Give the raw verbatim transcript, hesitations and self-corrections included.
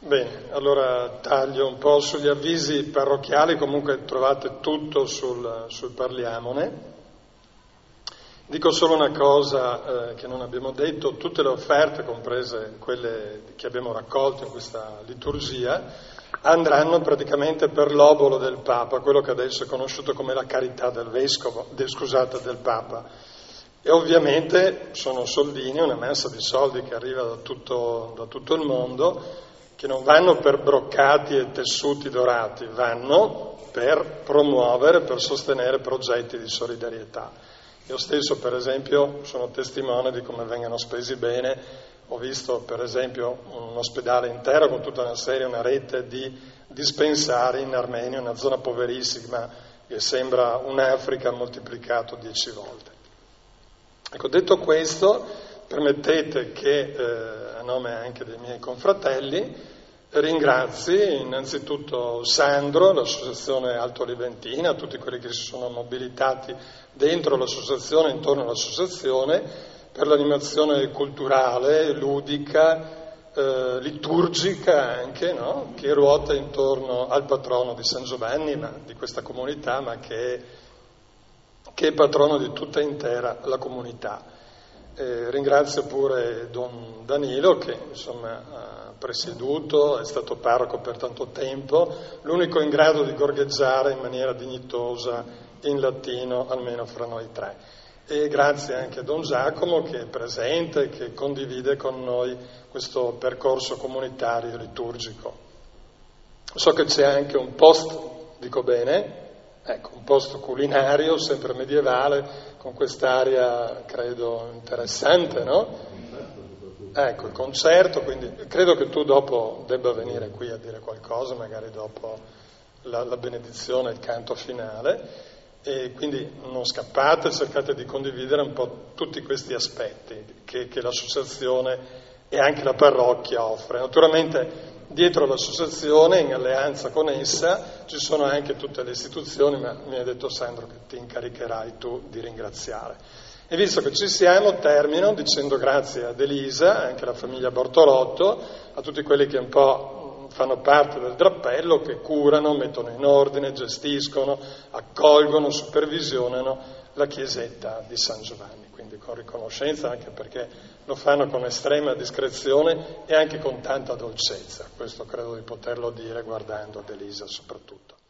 Bene, allora taglio un po' sugli avvisi parrocchiali, comunque trovate tutto sul, sul Parliamone. Dico solo una cosa eh, che non abbiamo detto: tutte le offerte, comprese quelle che abbiamo raccolto in questa liturgia, andranno praticamente per l'obolo del Papa, quello che adesso è conosciuto come la carità del vescovo, del, scusate, del Papa. E ovviamente sono soldini, una massa di soldi che arriva da tutto, da tutto il mondo, che non vanno per broccati e tessuti dorati, vanno per promuovere, per sostenere progetti di solidarietà. Io stesso, per esempio, sono testimone di come vengano spesi bene. Ho visto, per esempio, un ospedale intero con tutta una serie, una rete di dispensari in Armenia, una zona poverissima che sembra un'Africa moltiplicato dieci volte. Ecco, detto questo, permettete che, eh, a nome anche dei miei confratelli, ringrazi innanzitutto Sandro, l'associazione Alto Liventina, tutti quelli che si sono mobilitati dentro l'associazione, intorno all'associazione, per l'animazione culturale, ludica, eh, liturgica anche, no? Che ruota intorno al patrono di San Giovanni, ma di questa comunità, ma che è, che è patrono di tutta intera la comunità. Eh, ringrazio pure Don Danilo che insomma ha presieduto, è stato parroco per tanto tempo, l'unico in grado di gorgheggiare in maniera dignitosa in latino, almeno fra noi tre. E grazie anche a Don Giacomo che è presente, che condivide con noi questo percorso comunitario liturgico. So che c'è anche un post, dico bene, ecco, un posto culinario, sempre medievale, con quest'aria, credo, interessante, no? Ecco, il concerto, quindi credo che tu dopo debba venire qui a dire qualcosa, magari dopo la, la benedizione, il canto finale, e quindi non scappate, cercate di condividere un po' tutti questi aspetti che, che l'associazione e anche la parrocchia offre. Naturalmente dietro l'associazione, in alleanza con essa, ci sono anche tutte le istituzioni, ma mi ha detto Sandro che ti incaricherai tu di ringraziare. E visto che ci siamo, termino dicendo grazie ad Elisa, anche alla famiglia Bortolotto, a tutti quelli che un po' fanno parte del drappello, che curano, mettono in ordine, gestiscono, accolgono, supervisionano la chiesetta di San Giovanni. Quindi con riconoscenza, anche perché lo fanno con estrema discrezione e anche con tanta dolcezza. Questo credo di poterlo dire guardando ad Elisa soprattutto.